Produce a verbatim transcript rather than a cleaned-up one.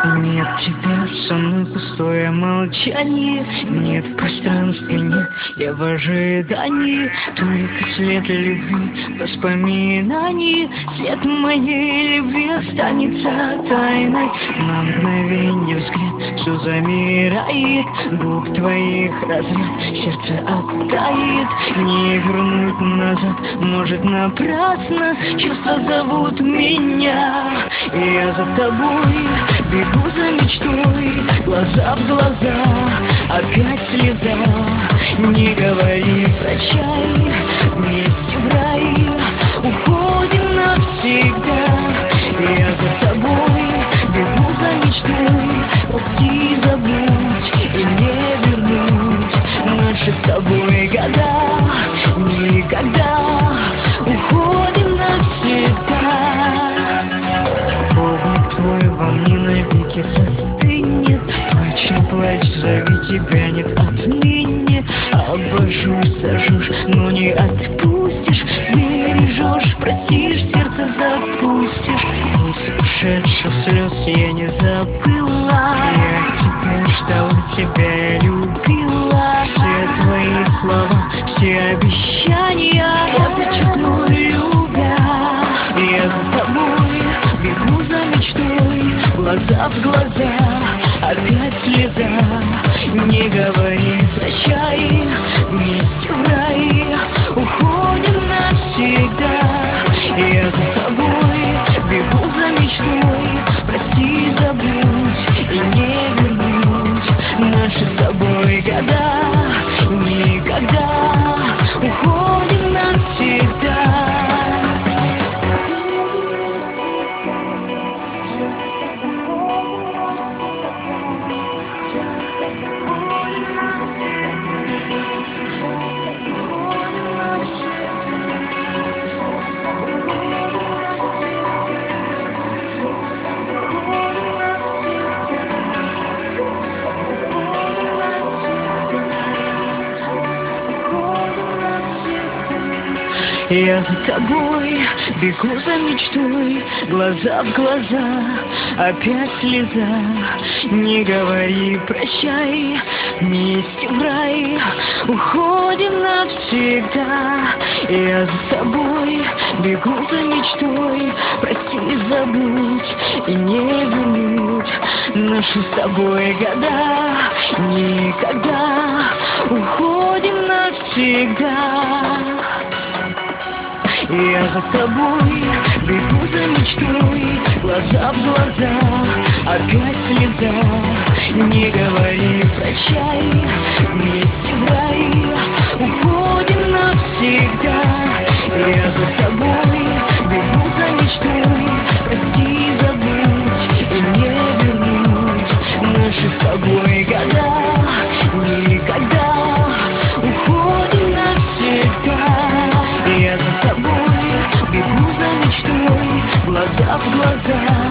Нет тебя, со мной пустое молчание. Нет в пространстве, нет, я в ожидании. Только след любви, воспоминаний. След моей любви останется тайной. На мгновенье взгляд, все замирает. Губ твоих разряд, сердце оттает. Не вернуть назад, может напрасно. Чувства зовут меня, и я за тобой бегу за мечтой, глаза в глаза, опять слеза. Не говори прощай, вместе в рай уходим навсегда. Я за тобой бегу за мечтой, прости, забудь и не вернуть наши с тобой года. Никогда уходим навсегда. Полдник твой во мне навеки застынет. Плачь, не плачь, зови, тебя нет отныне. Обожжусь, сожжешь, но не отпустишь. Сбережешь, простишь, сердце запустишь. Из ушедших слез я не забыла. Я тебя ждала, тебя любила. Все твои слова, все обещания я подчеркну, любя. Я за тобой бегу за мечтой, глаза в глаза, опять слеза. Не говори прощай, вместе в рай уходим навсегда. Я за тобой бегу за мечтой, прости, забудь и не вернуть наши с тобой года. Никогда уходим навсегда. Я за тобой бегу за мечтой, глаза в глаза, опять слеза. Не говори прощай, вместе в рай уходим навсегда. Я за тобой бегу за мечтой, прости, забудь и не вернуть наши с тобой года. Никогда уходим навсегда. Я за тобой бегу за мечтой, глаза в глаза, опять слеза. Не говори прощай, вместе в рай уходим навсегда. Я за тобой бегу за мечтой, прости, забудь и не вернуть наши с тобой года. Никогда уходим навсегда. Я за тобой бегу за мечтой, глаза в глаза,